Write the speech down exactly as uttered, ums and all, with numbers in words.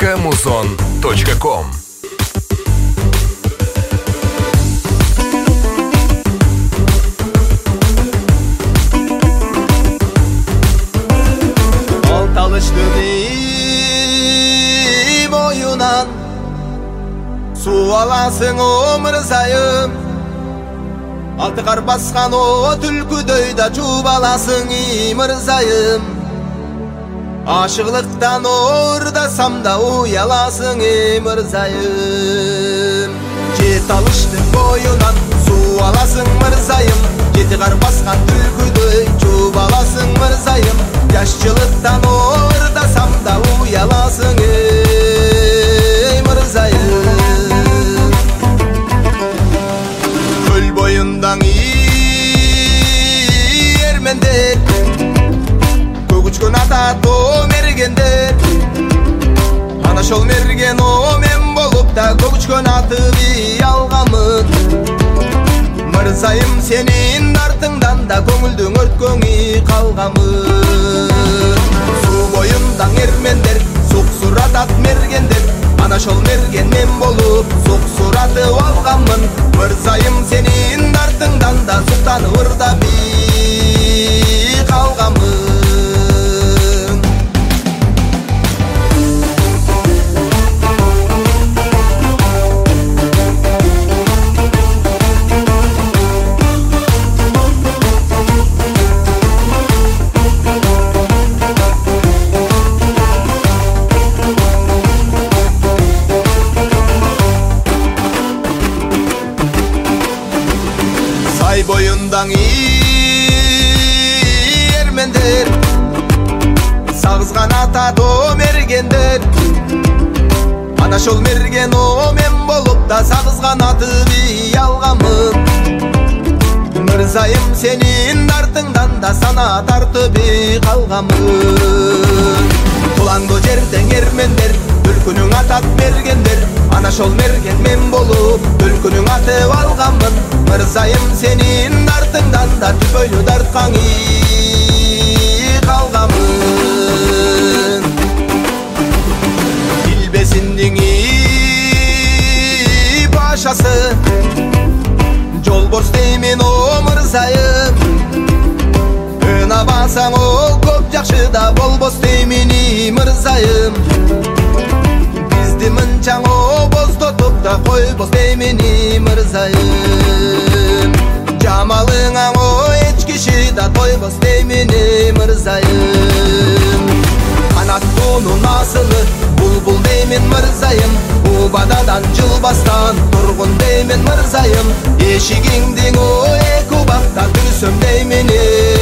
точка музон точка ком. Boyundan su alasың омырзайым, алты қар басқан о түлкідей да чубаласың имырзайым. Ашығылықтан ордасам да уяласың имырзайым. Жет алыштың бойынан су аласың мырзайым, жеті қар басқан түлкідей чубаласың мырзайым. Яшчылықтан ордасам да уяласың мырзайым. Көл бойындаң ермендер, көгүчкөн ата то мергендер. Ана шол мерген о мен болуп да көгүчкөн аты би алгамын. Мырзайым сенин артыңдан да көңүлдүң өрткөңү калгамын. Су бойындаң ермендер, суксуратат мергендер. Ана шол мерген мен болуп суксуратып алгамын. Мырзайым сенин артыңдан да суктанып ырда би калгамын. Сай бойындаң ермендер, сагызган ата до мергендер. Ана шол мерген о мен болуп да сагызган аты би алгамын. Мырзайым сенин артыңдан да сана тартып би калгамын. Куланды жерден ермендер, өлкөнүң атат мергендер. Ана шол мерген мен болуп өлкөнүң атып алгамын. Мырзайым сенин артыңдан да түпөйлү дарткаңы калгамын. Билбесиндиң башасы, жолборс деймин о мырзайым. Ына басаң о көп жакшы да болбос деймин мырзайым. Бизди мынчаң о боздотуп да койбос деймин мырзайым. Жамалыңа о эч киши да тойбос деймин мырзайым. Канаттуунун асылы булбул деймин мырзайым. Убададан жылбастан тургун деймин мырзайым. Эшигиңдин о эки убакта түрсөм деймин